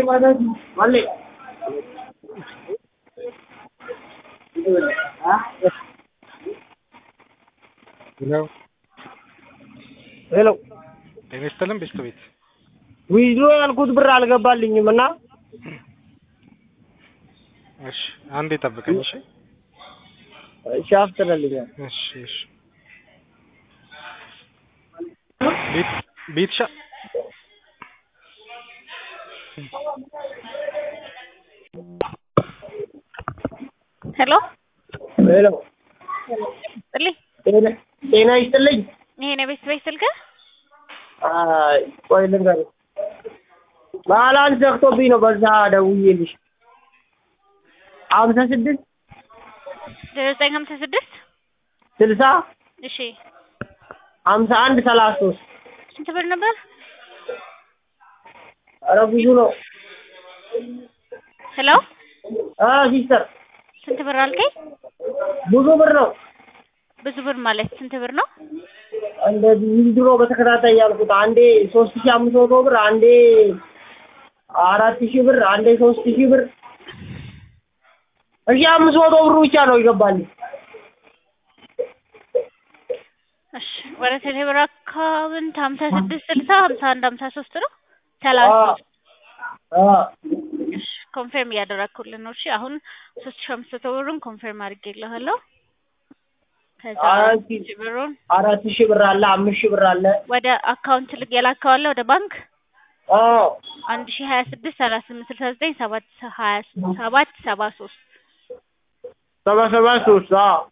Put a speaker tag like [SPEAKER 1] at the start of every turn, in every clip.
[SPEAKER 1] Vale.
[SPEAKER 2] Hello.
[SPEAKER 1] Hello.
[SPEAKER 2] Estellen bist du ቤት
[SPEAKER 1] ዊዝድሮ ያልኩት ብር አልገባልኝም እና
[SPEAKER 2] እሺ አንዴ ጠብቀኝ እሺ
[SPEAKER 1] ሻፍተልልኛል
[SPEAKER 2] እሺ እሺ ቤትሻ
[SPEAKER 3] ሄሎ
[SPEAKER 1] ሄሎ
[SPEAKER 3] ጥልኝ
[SPEAKER 1] ጤና ይስጥልኝ
[SPEAKER 3] ይሄ ነው ቤት ስልክ
[SPEAKER 1] ቆይ ልንገርህ ባላንስ ዘግቶብኝ ነው በዛ ደውዬልሽ 56
[SPEAKER 3] 956
[SPEAKER 1] 60
[SPEAKER 3] እሺ
[SPEAKER 1] 51 33
[SPEAKER 3] ስንት ብር ነበር?
[SPEAKER 1] ኧረ ብዙ ነው
[SPEAKER 3] ሄሎ
[SPEAKER 1] ሲስተር
[SPEAKER 3] ስንት ብር አልከኝ?
[SPEAKER 1] ብዙ ብር ነው
[SPEAKER 3] ብዙ ብር ማለት ስንት ብር ነው?
[SPEAKER 1] እንደዚህ ዊዝድሮ በተከታታይ ያልኩት አንዴ 3500 ብር አንዴ 4000 ብር አንዴ 3000 ብር እሺ 500 ብር ብቻ ነው ይገባል
[SPEAKER 3] እሺ ወደ ቴሌብር አካውንት 56 60 51 53 ነው 33 እሺ ኮንፈርም ያደረኩልን ነው እሺ አሁን 3500 ብሩን ኮንፈርም አድርጌልሃለሁ ከዛ
[SPEAKER 1] 4000 ብር አለ 5000 ብር አለ
[SPEAKER 3] ወደ አካውንት የላከው አለ ወደ ባንክ 1026 38 69 7 73
[SPEAKER 1] 773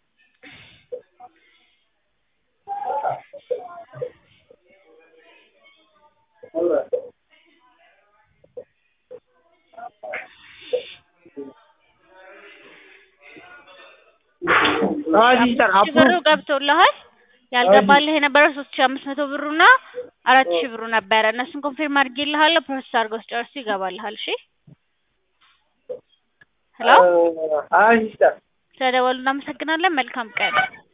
[SPEAKER 1] ሲስተር
[SPEAKER 3] ብሩ ገብቶልሃል ያልገባልህ የነበረው 3500 ብሩና 4000 ብሩ ነበር እነሱን ኮንፊርም አድርጌልሃለሁ ፕሮሰስ አድርገው ሲጨርሱ ይገባልሃል እሺ ሄሎ
[SPEAKER 1] ሲስተር
[SPEAKER 3] ስለደወሉ እናመሰግናለን መልካም ቀን